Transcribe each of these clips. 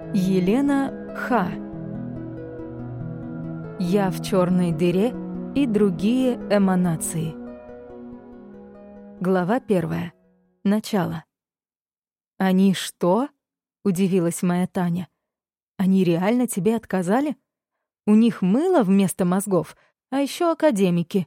Елена Х. «Я в черной дыре» и другие эманации. Глава 1. Начало. «Они что?» — удивилась моя Таня. «Они реально тебе отказали? У них мыло вместо мозгов, а еще академики».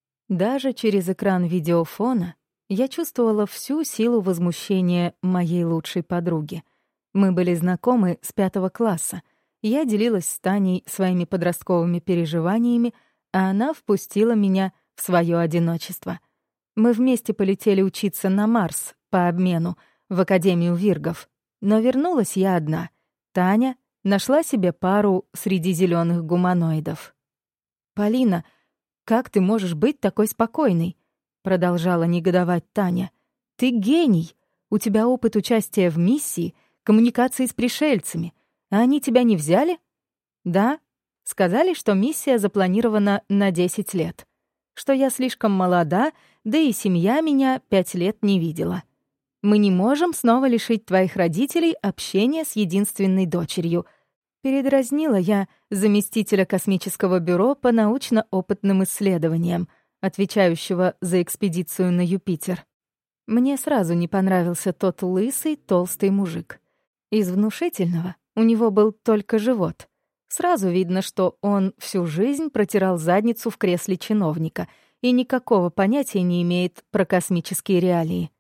Даже через экран видеофона я чувствовала всю силу возмущения моей лучшей подруги. Мы были знакомы с 5 класса. Я делилась с Таней своими подростковыми переживаниями, а она впустила меня в свое одиночество. Мы вместе полетели учиться на Марс по обмену в Академию Виргов. Но вернулась я одна. Таня нашла себе пару среди зеленых гуманоидов. «Полина, как ты можешь быть такой спокойной?» — продолжала негодовать Таня. «Ты гений! У тебя опыт участия в миссии, коммуникации с пришельцами. А они тебя не взяли?» «Да. Сказали, что миссия запланирована на 10 лет. Что я слишком молода, да и семья меня 5 лет не видела. Мы не можем снова лишить твоих родителей общения с единственной дочерью». Передразнила я заместителя космического бюро по научно-опытным исследованиям, отвечающего за экспедицию на Юпитер. Мне сразу не понравился тот лысый, толстый мужик. Из внушительного у него был только живот. Сразу видно, что он всю жизнь протирал задницу в кресле чиновника и никакого понятия не имеет про космические реалии.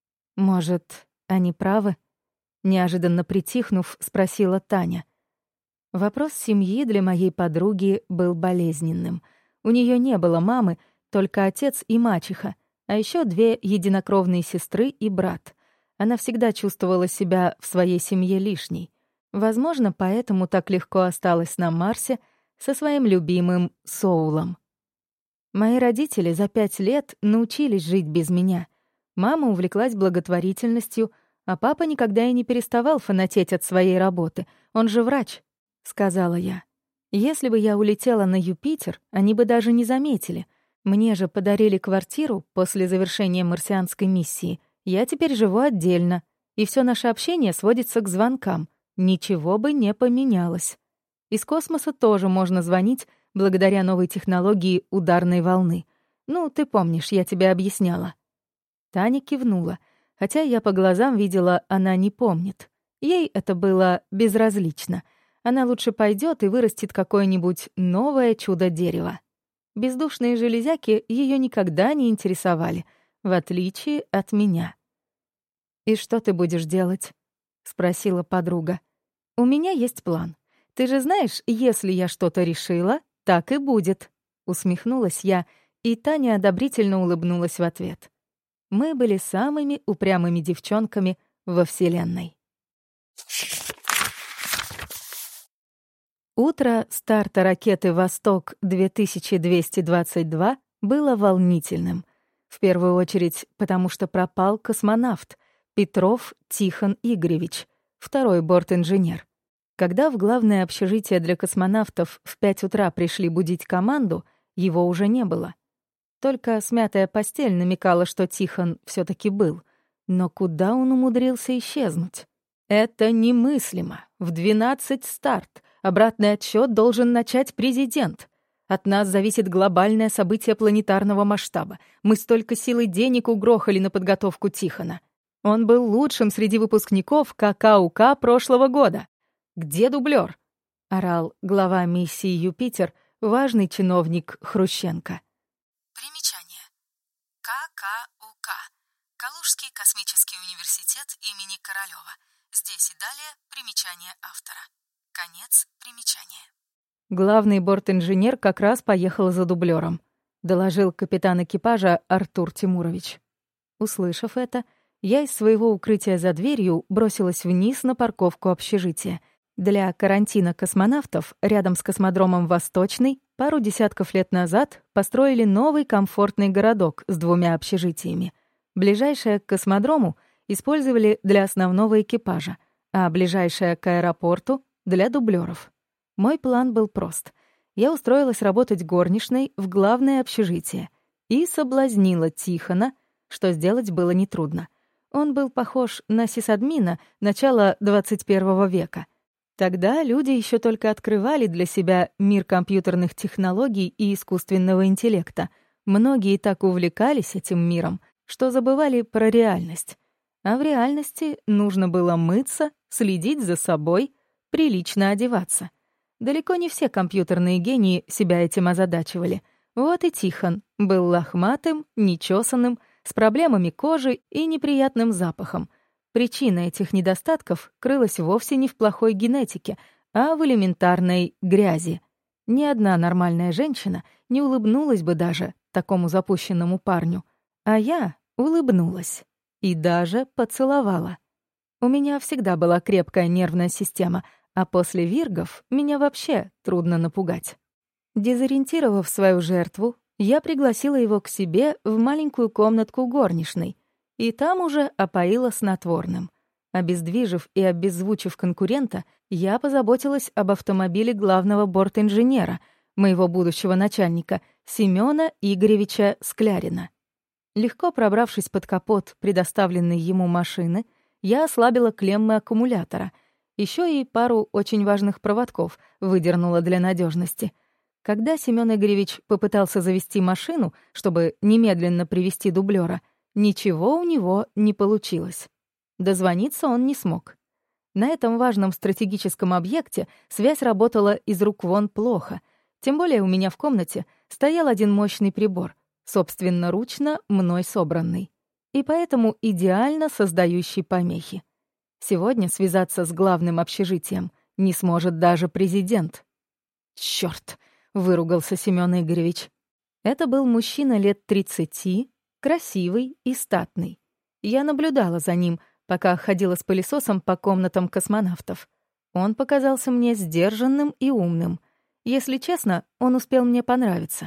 «Может, они правы?» — неожиданно притихнув, спросила Таня. Вопрос семьи для моей подруги был болезненным. У нее не было мамы, только отец и мачеха, а еще 2 единокровные сестры и брат. Она всегда чувствовала себя в своей семье лишней. Возможно, поэтому так легко осталась на Марсе со своим любимым Соулом. Мои родители за 5 лет научились жить без меня. Мама увлеклась благотворительностью, а папа никогда и не переставал фанатеть от своей работы. Он же врач, — сказала я. Если бы я улетела на Юпитер, они бы даже не заметили. Мне же подарили квартиру после завершения марсианской миссии. Я теперь живу отдельно, и все наше общение сводится к звонкам. Ничего бы не поменялось. Из космоса тоже можно звонить благодаря новой технологии ударной волны. Ну, ты помнишь, я тебе объясняла. Таня кивнула, хотя я по глазам видела, она не помнит. Ей это было безразлично. Она лучше пойдет и вырастет какое-нибудь новое чудо-дерево. Бездушные железяки ее никогда не интересовали, в отличие от меня. «И что ты будешь делать?» — спросила подруга. «У меня есть план. Ты же знаешь, если я что-то решила, так и будет», — усмехнулась я, и Таня одобрительно улыбнулась в ответ. Мы были самыми упрямыми девчонками во Вселенной. Утро старта ракеты «Восток-2222» было волнительным. В первую очередь, потому что пропал космонавт Петров Тихон Игоревич, второй борт-инженер. Когда в главное общежитие для космонавтов в 5 утра пришли будить команду, его уже не было. Только смятая постель намекала, что Тихон все-таки был. Но куда он умудрился исчезнуть? Это немыслимо. В 12 старт. Обратный отсчет должен начать президент. От нас зависит глобальное событие планетарного масштаба. Мы столько сил и денег угрохали на подготовку Тихона. Он был лучшим среди выпускников ККУК прошлого года. «Где дублер?» — орал глава миссии «Юпитер», важный чиновник Хрущенко. Примечание. ККУК. Калужский космический университет имени Королёва. Здесь и далее примечание автора. Конец примечания. Главный борт-инженер как раз поехал за дублером, доложил капитан экипажа Артур Тимурович. Услышав это, я из своего укрытия за дверью бросилась вниз на парковку общежития. Для карантина космонавтов рядом с космодромом «Восточный» пару десятков лет назад построили новый комфортный городок с 2 общежитиями. Ближайшее к космодрому использовали для основного экипажа, а ближайшее к аэропорту — для дублеров. Мой план был прост. Я устроилась работать горничной в главное общежитие и соблазнила Тихона, что сделать было нетрудно. Он был похож на сисадмина начала 21 века. Тогда люди еще только открывали для себя мир компьютерных технологий и искусственного интеллекта. Многие так увлекались этим миром, что забывали про реальность. А в реальности нужно было мыться, следить за собой, прилично одеваться. Далеко не все компьютерные гении себя этим озадачивали. Вот и Тихон был лохматым, нечесанным, с проблемами кожи и неприятным запахом. Причина этих недостатков крылась вовсе не в плохой генетике, а в элементарной грязи. Ни одна нормальная женщина не улыбнулась бы даже такому запущенному парню. А я улыбнулась и даже поцеловала. У меня всегда была крепкая нервная система, а после виргов меня вообще трудно напугать. Дезориентировав свою жертву, я пригласила его к себе в маленькую комнатку горничной, и там уже опоила снотворным. Обездвижив и обеззвучив конкурента, я позаботилась об автомобиле главного бортинженера, моего будущего начальника, Семёна Игоревича Склярина. Легко пробравшись под капот предоставленной ему машины, я ослабила клеммы аккумулятора, еще и пару очень важных проводков выдернула для надежности. Когда Семён Игоревич попытался завести машину, чтобы немедленно привести дублера, ничего у него не получилось. Дозвониться он не смог. На этом важном стратегическом объекте связь работала из рук вон плохо, тем более у меня в комнате стоял один мощный прибор, собственноручно мной собранный, и поэтому идеально создающий помехи. Сегодня связаться с главным общежитием не сможет даже президент. «Чёрт!» — выругался Семён Игоревич. Это был мужчина лет 30, красивый и статный. Я наблюдала за ним, пока ходила с пылесосом по комнатам космонавтов. Он показался мне сдержанным и умным. Если честно, он успел мне понравиться.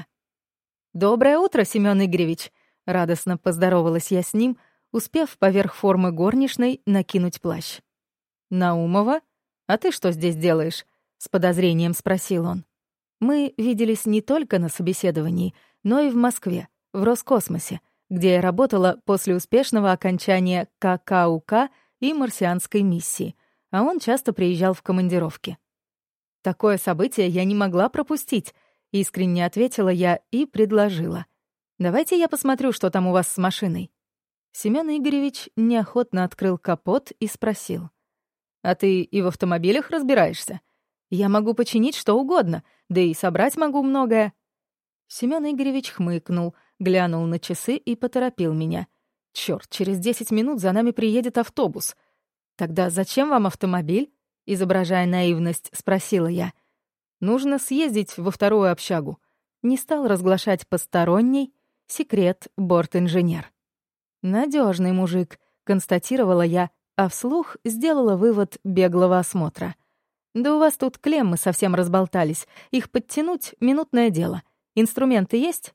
«Доброе утро, Семён Игоревич!» — радостно поздоровалась я с ним, успев поверх формы горничной накинуть плащ. «Наумова? А ты что здесь делаешь?» — с подозрением спросил он. Мы виделись не только на собеседовании, но и в Москве, в Роскосмосе, где я работала после успешного окончания ККУК и марсианской миссии, а он часто приезжал в командировки. «Такое событие я не могла пропустить», — искренне ответила я и предложила. «Давайте я посмотрю, что там у вас с машиной». Семён Игоревич неохотно открыл капот и спросил. «А ты и в автомобилях разбираешься? Я могу починить что угодно, да и собрать могу многое». Семён Игоревич хмыкнул, глянул на часы и поторопил меня. «Чёрт, через 10 минут за нами приедет автобус». «Тогда зачем вам автомобиль?» — изображая наивность, спросила я. «Нужно съездить во вторую общагу». Не стал разглашать посторонний секрет бортинженер. «Надёжный мужик», — констатировала я, а вслух сделала вывод беглого осмотра. «Да у вас тут клеммы совсем разболтались. Их подтянуть — минутное дело. Инструменты есть?»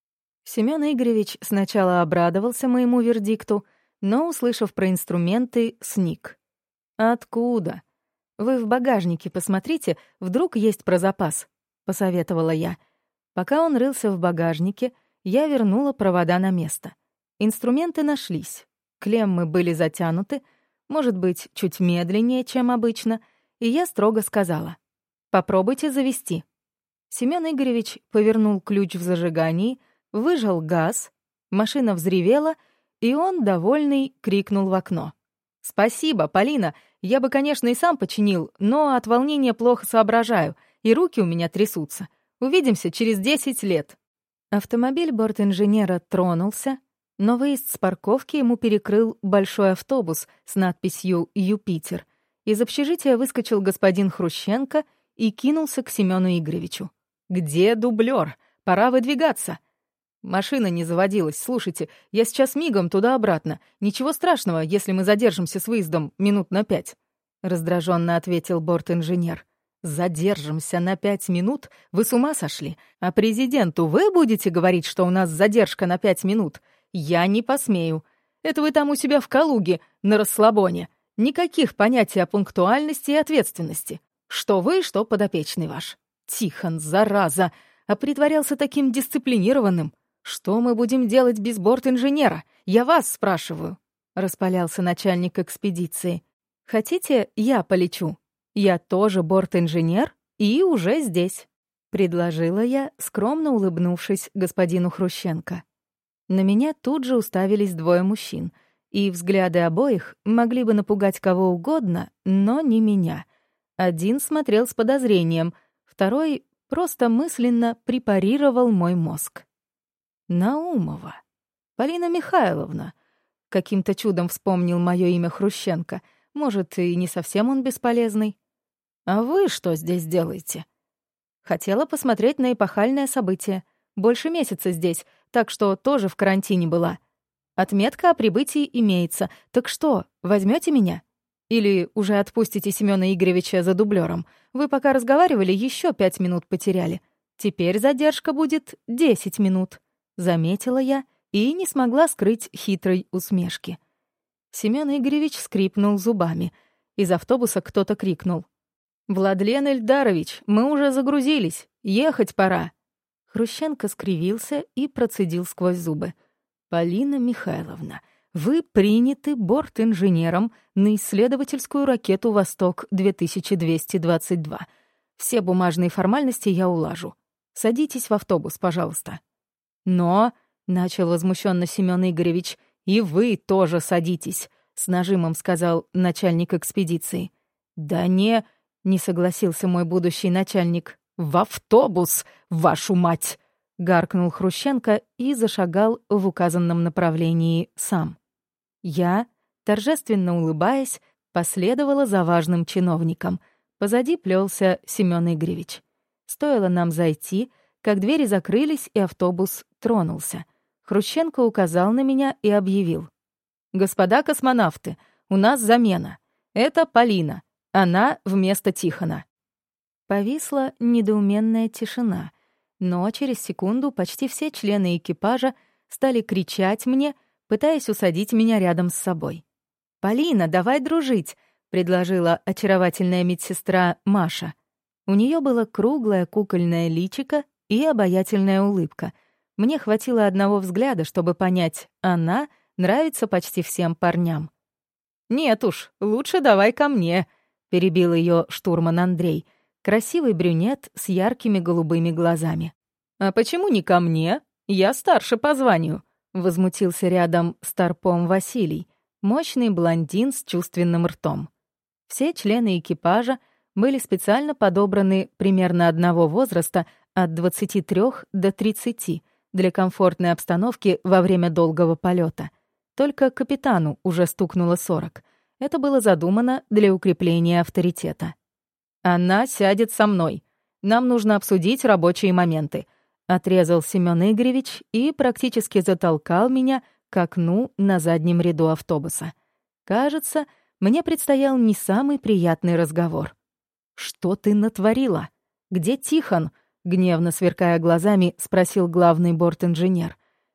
Семён Игоревич сначала обрадовался моему вердикту, но, услышав про инструменты, сник. «Откуда? Вы в багажнике посмотрите, вдруг есть про запас», — посоветовала я. Пока он рылся в багажнике, я вернула провода на место. Инструменты нашлись. Клеммы были затянуты, может быть, чуть медленнее, чем обычно, и я строго сказала: «Попробуйте завести». Семён Игоревич повернул ключ в зажигании, выжал газ, машина взревела, и он, довольный, крикнул в окно. «Спасибо, Полина, я бы, конечно, и сам починил, но от волнения плохо соображаю, и руки у меня трясутся. Увидимся через 10 лет». Автомобиль бортинженера тронулся, но выезд с парковки ему перекрыл большой автобус с надписью «Юпитер». Из общежития выскочил господин Хрущенко и кинулся к Семёну Игоревичу. «Где дублёр? Пора выдвигаться!» «Машина не заводилась. Слушайте, я сейчас мигом туда-обратно. Ничего страшного, если мы задержимся с выездом минут на 5», — раздраженно ответил бортинженер. «Задержимся на 5 минут? Вы с ума сошли? А президенту вы будете говорить, что у нас задержка на 5 минут? Я не посмею. Это вы там у себя в Калуге, на расслабоне. Никаких понятий о пунктуальности и ответственности. Что вы, что подопечный ваш. Тихон, зараза, а притворялся таким дисциплинированным. Что мы будем делать без бортинженера? Я вас спрашиваю», — распалялся начальник экспедиции. «Хотите, я полечу?» Я тоже борт-инженер и уже здесь», — предложила я, скромно улыбнувшись господину Хрущенко. На меня тут же уставились двое мужчин, и взгляды обоих могли бы напугать кого угодно, но не меня. Один смотрел с подозрением, второй просто мысленно препарировал мой мозг. Наумова. Полина Михайловна. Каким-то чудом вспомнил мое имя Хрущенко. Может, и не совсем он бесполезный. «А вы что здесь делаете?» «Хотела посмотреть на эпохальное событие. Больше месяца здесь, так что тоже в карантине была. Отметка о прибытии имеется. Так что, возьмете меня? Или уже отпустите Семёна Игоревича за дублёром? Вы пока разговаривали, еще 5 минут потеряли. Теперь задержка будет 10 минут», — заметила я и не смогла скрыть хитрой усмешки. Семён Игоревич скрипнул зубами. Из автобуса кто-то крикнул: «Владлен Эльдарович, мы уже загрузились. Ехать пора». Хрущенко скривился и процедил сквозь зубы: «Полина Михайловна, вы приняты борт-инженером на исследовательскую ракету «Восток-2222». Все бумажные формальности я улажу. Садитесь в автобус, пожалуйста». «Но», — начал возмущенно Семён Игоревич, — «и вы тоже садитесь», — с нажимом сказал начальник экспедиции. «Да не согласился мой будущий начальник. «В автобус, вашу мать!» — гаркнул Хрущенко и зашагал в указанном направлении сам. Я, торжественно улыбаясь, последовала за важным чиновником. Позади плелся Семён Игоревич. Стоило нам зайти, как двери закрылись, и автобус тронулся. Хрущенко указал на меня и объявил: «Господа космонавты, у нас замена. Это Полина. Она вместо Тихона». Повисла недоуменная тишина, но через секунду почти все члены экипажа стали кричать мне, пытаясь усадить меня рядом с собой. «Полина, давай дружить», — предложила очаровательная медсестра Маша. У нее было круглое кукольное личико и обаятельная улыбка. Мне хватило одного взгляда, чтобы понять, она нравится почти всем парням. «Нет уж, лучше давай ко мне», — перебил ее штурман Андрей, красивый брюнет с яркими голубыми глазами. «А почему не ко мне? Я старше по званию», — возмутился рядом старпом Василий, мощный блондин с чувственным ртом. Все члены экипажа были специально подобраны примерно одного возраста, от 23 до 30, для комфортной обстановки во время долгого полета. Только капитану уже стукнуло 40. Это было задумано для укрепления авторитета. «Она сядет со мной. Нам нужно обсудить рабочие моменты», — отрезал Семён Игоревич и практически затолкал меня к окну на заднем ряду автобуса. Кажется, мне предстоял не самый приятный разговор. «Что ты натворила? Где Тихон?» — гневно сверкая глазами, спросил главный борт-инженер.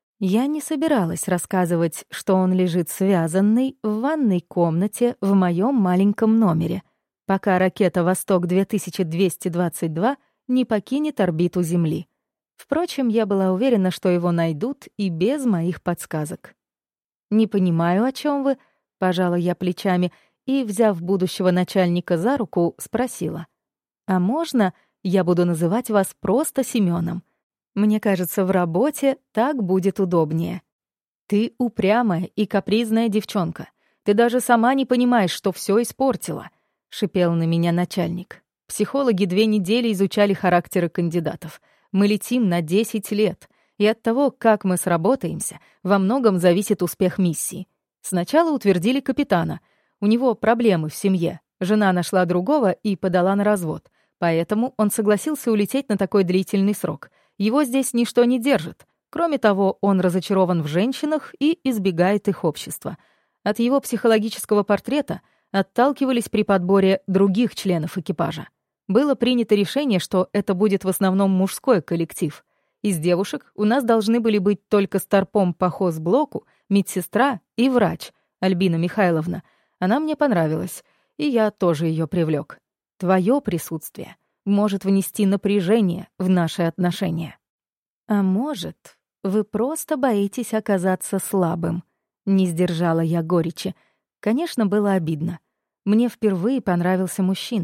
Я не собиралась рассказывать, что он лежит связанный в ванной комнате в моем маленьком номере, пока ракета «Восток-2222» не покинет орбиту Земли. Впрочем, я была уверена, что его найдут и без моих подсказок. «Не понимаю, о чем вы», — пожала я плечами и, взяв будущего начальника за руку, спросила: «А можно я буду называть вас просто Семёном? Мне кажется, в работе так будет удобнее». «Ты упрямая и капризная девчонка. Ты даже сама не понимаешь, что все испортила», — шипел на меня начальник. «Психологи 2 недели изучали характеры кандидатов. Мы летим на 10 лет, и от того, как мы сработаемся, во многом зависит успех миссии. Сначала утвердили капитана. У него проблемы в семье. Жена нашла другого и подала на развод. Поэтому он согласился улететь на такой длительный срок. Его здесь ничто не держит. Кроме того, он разочарован в женщинах и избегает их общества. От его психологического портрета отталкивались при подборе других членов экипажа. Было принято решение, что это будет в основном мужской коллектив. Из девушек у нас должны были быть только старпом по хозблоку, медсестра и врач, Альбина Михайловна. Она мне понравилась, и я тоже ее привлек. Твое присутствие может внести напряжение в наши отношения. А может, вы просто боитесь оказаться слабым? Не сдержала я горечи. Конечно, было обидно. Мне впервые понравился мужчина,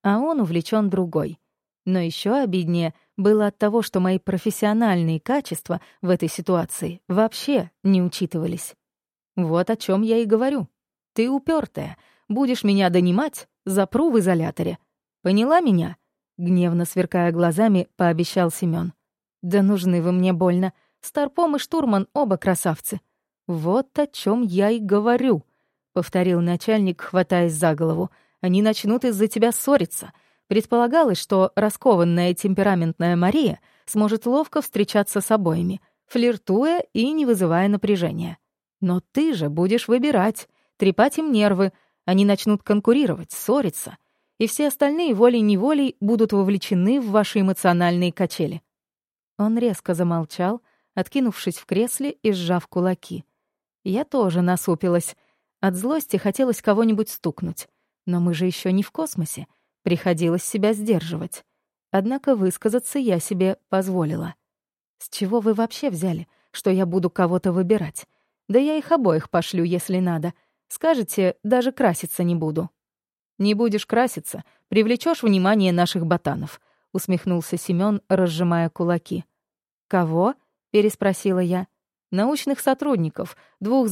а он увлечен другой. Но еще обиднее было от того, что мои профессиональные качества в этой ситуации вообще не учитывались. Вот о чем я и говорю. Ты упертая. Будешь меня донимать, запру в изоляторе. Поняла меня? Гневно сверкая глазами, пообещал Семён. Да нужны вы мне больно. Старпом и штурман оба красавцы. Вот о чем я и говорю, повторил начальник, хватаясь за голову. Они начнут из-за тебя ссориться. Предполагалось, что раскованная темпераментная Мария сможет ловко встречаться с обоими, флиртуя и не вызывая напряжения. Но ты же будешь выбирать, трепать им нервы, они начнут конкурировать, ссориться, и все остальные волей-неволей будут вовлечены в ваши эмоциональные качели. Он резко замолчал, откинувшись в кресле и сжав кулаки. Я тоже насупилась. От злости хотелось кого-нибудь стукнуть. Но мы же еще не в космосе. Приходилось себя сдерживать. Однако высказаться я себе позволила. С чего вы вообще взяли, что я буду кого-то выбирать? Да я их обоих пошлю, если надо. Скажете, даже краситься не буду. Не будешь краситься, привлечешь внимание наших ботанов, усмехнулся Семён, разжимая кулаки. Кого? Переспросила я. Научных сотрудников, двух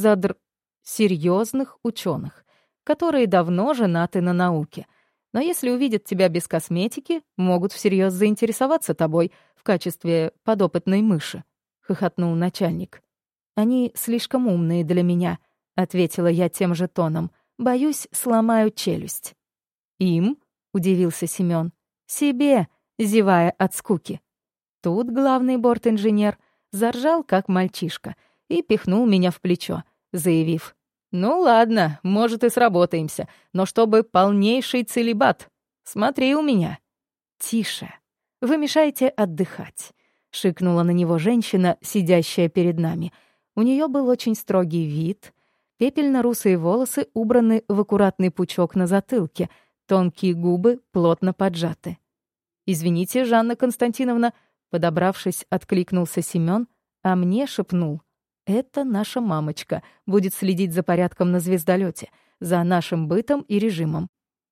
серьезных ученых, которые давно женаты на науке. Но если увидят тебя без косметики, могут всерьез заинтересоваться тобой в качестве подопытной мыши», — хохотнул начальник. «Они слишком умные для меня», — ответила я тем же тоном. «Боюсь, сломаю челюсть». «Им?» — удивился Семён. «Себе», — зевая от скуки. Тут главный бортинженер заржал, как мальчишка, и пихнул меня в плечо, заявив: «Ну ладно, может, и сработаемся, но чтобы полнейший целибат. Смотри у меня». «Тише. Вы мешаете отдыхать», — шикнула на него женщина, сидящая перед нами. У нее был очень строгий вид, пепельно-русые волосы убраны в аккуратный пучок на затылке, тонкие губы плотно поджаты. «Извините, Жанна Константиновна», — подобравшись, откликнулся Семён, а мне шепнул: «Это наша мамочка, будет следить за порядком на звездолёте, за нашим бытом и режимом.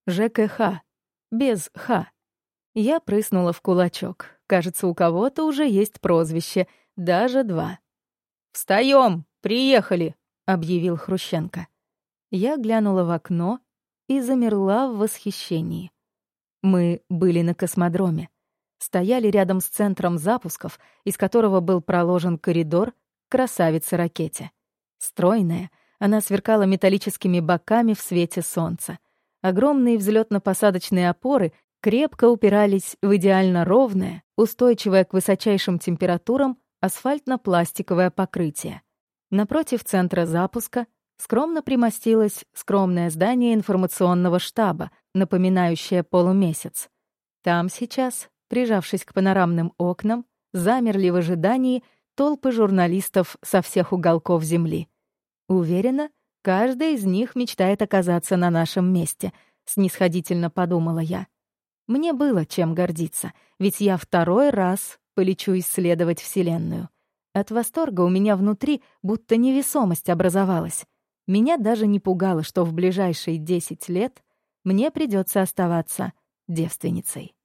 ЖКХ. Без Х». Я прыснула в кулачок. Кажется, у кого-то уже есть прозвище, даже 2. «Встаём! Приехали!» — объявил Хрущенко. Я глянула в окно и замерла в восхищении. Мы были на космодроме. Стояли рядом с центром запусков, из которого был проложен коридор к красавице-ракете. Стройная, она сверкала металлическими боками в свете солнца. Огромные взлётно-посадочные опоры крепко упирались в идеально ровное, устойчивое к высочайшим температурам асфальтно-пластиковое покрытие. Напротив центра запуска скромно примостилось скромное здание информационного штаба, напоминающее полумесяц. Там сейчас, прижавшись к панорамным окнам, замерли в ожидании толпы журналистов со всех уголков Земли. Уверена, каждый из них мечтает оказаться на нашем месте, снисходительно подумала я. Мне было чем гордиться, ведь я 2-й раз полечу исследовать Вселенную. От восторга у меня внутри будто невесомость образовалась. Меня даже не пугало, что в ближайшие 10 лет мне придется оставаться девственницей.